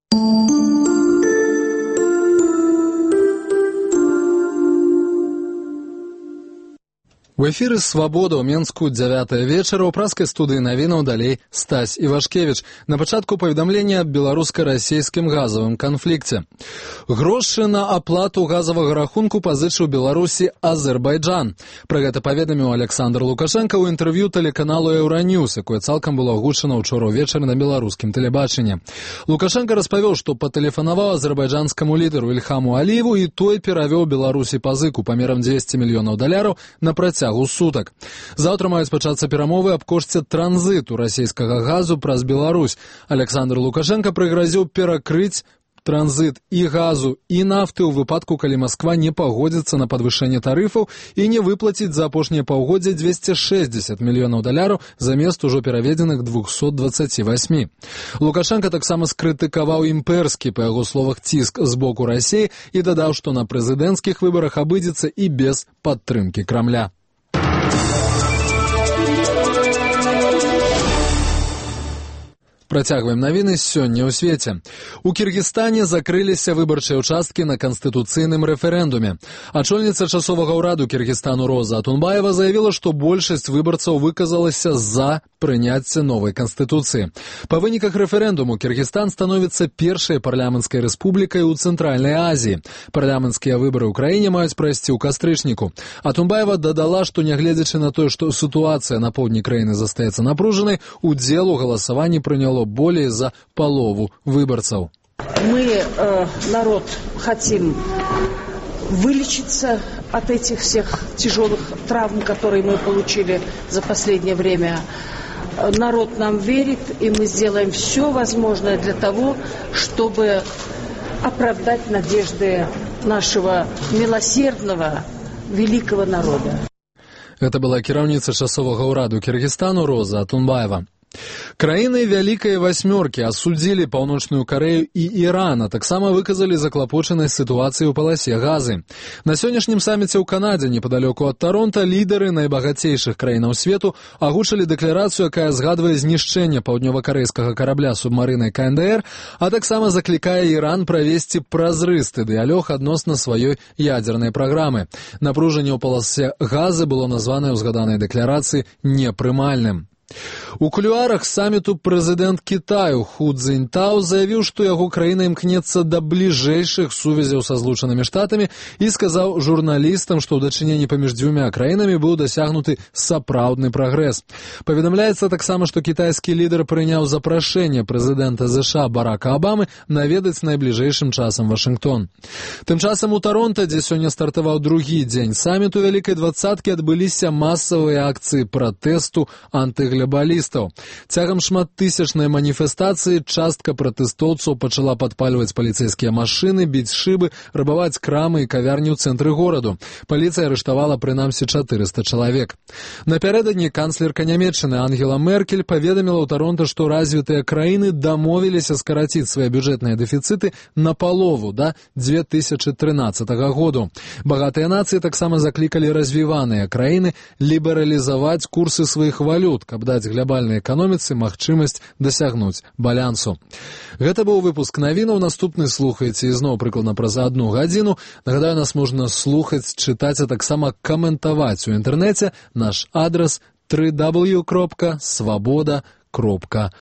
У эфіры «Свабода» ў Менску 9 вечара ў праскай студыі навінаў далей Стась Івашкевіч. На пачатку паведамлення аб беларуска-расійскім газавым канфлікце. Грошы на аплату газавага рахунку пазычыў Беларусі Азербайджан. Пра гэта паведаміў Александр Лукашенко ў інтэрв'ю тэлеканалу «Еўраньюс», якое цалкам было агучана ўчора ўвечары на беларускім тэлебачанні. Лукашенко распавёў, што патэлефанаваў азербайджанскаму лідару Ільхаму Аліеву, і той перавёў Беларусі пазыку памерам $200 мільёнаў на працягу сутак. Заўтра маюць пачацца перамовы аб кошце транзыту расійскага газу праз Беларусь. Александр Лукашенко прыгразіў перакрыць транзит і газу, і нафты ў выпадку, калі Масква не пагодзіцца на падвышэнне тарыфаў і не выплаціць за апошнія паўгоддзя $260 мільёнаў замест ужо пераведзеных 228. Лукашенко таксама скрытыкаваў імпэрскі, па яго словах, ціск з боку Расіі і дадаў, што на прэзідэнцкіх выбарах абыдзецца і без падтрымкі Крамля. Працягваем навіны сёння ў свеце. У Кіргізстане закрыліся выбарчыя ўчасткі на канстытуцыйным рэферэндуме. Ачольніца часовага ўраду Кіргізстану Роза Атунбаева заявіла, што большасць выбарцаў выказалася за прыняцце новай канстытуцыі. Па выніках рэферэндуму Кіргізстан становіцца першай парламенцкай рэспублікай у Цэнтральнай Азіі. Парламенцкія выбары ў краіне маюць прайсці ў кастрычніку. Атунбаева дадала, што нягледзячы на тое, што сітуацыя на поўдні краіны застаецца напружанай, удзел у галасаванні прыняло более за полову выборцев. Мы, народ, хотим вылечиться от этих всех тяжелых травм, которые мы получили за последнее время. Народ нам верит, и мы сделаем все возможное для того, чтобы оправдать надежды нашего милосердного, великого народа. Это была кіраўніца часовага ўраду Кіргізстану Роза Атунбаева. Краіны Вялікай Васьмёркі асудзілі Паўночную Карэю і Іран, а таксама выказалі заклапочанасць сітуацыі ў паласе газы. На сённяшнім саміце ў Канадзе, непадалёку ад Таронта, лідары найбагацейшых краінаў свету агучылі дэкларацыю, якая згадвае знішчэнне паўднёва-карэйскага карабля субмарынай КНДР, а таксама заклікае Іран правесці празрысты дыялог адносна сваёй ядзернай праграмы. Напружанне ў паласе газы было названае ў згаданай дэкларацыі непрымальным. У кулуарах саміту прэзідэнт Кітаю Ху Цзіньтао заявіў, што яго краіна імкнецца да бліжэйшых сувязяў са Злучанымі Штатамі і сказаў журналістам, што ў дачыненні паміж дзвюма краінамі быў дасягнуты сапраўдны прагрэс. Паведамляецца таксама, што кітайскі лідар прыняў запрашэнне прэзідэнта ЗША Барака Абамы наведаць найбліжэйшым часам Вашынгтон. Тым часам у Таронта, дзе сёння стартаваў другі дзень саміту Вялікай Дваццаткі, адбыліся масавыя акцыі пратэсту антыглябалістаў. Цягам шматтысячнай маніфестацыі частка пратэстоўцаў пачала падпальваць паліцэйскія машыны, біць шыбы, рабаваць крамы і кавярні ў цэнтры гораду. Паліцыя арыштавала прынамсі 400 чалавек. Напярэдадні канцлерка Нямецчыны Ангела Меркель паведаміла ў Таронта, што развітыя краіны дамовіліся скараціць свае бюджэтныя дэфіцыты напалову да 2013 году. Багатыя нацыі таксама заклікалі развіваныя краіны лібералізаваць курсы сваіх валют, каб даць глобальнай эканоміцы магчымасць дасягнуць балансу. Гэта быў выпуск навінаў. Наступны слухаеце ізноў прыкладна праз 1 гадзіну. Нагадаю, нас можна слухаць, чытаць, а таксама каментаваць у інтэрнэце. Наш адрас www.swaboda.org.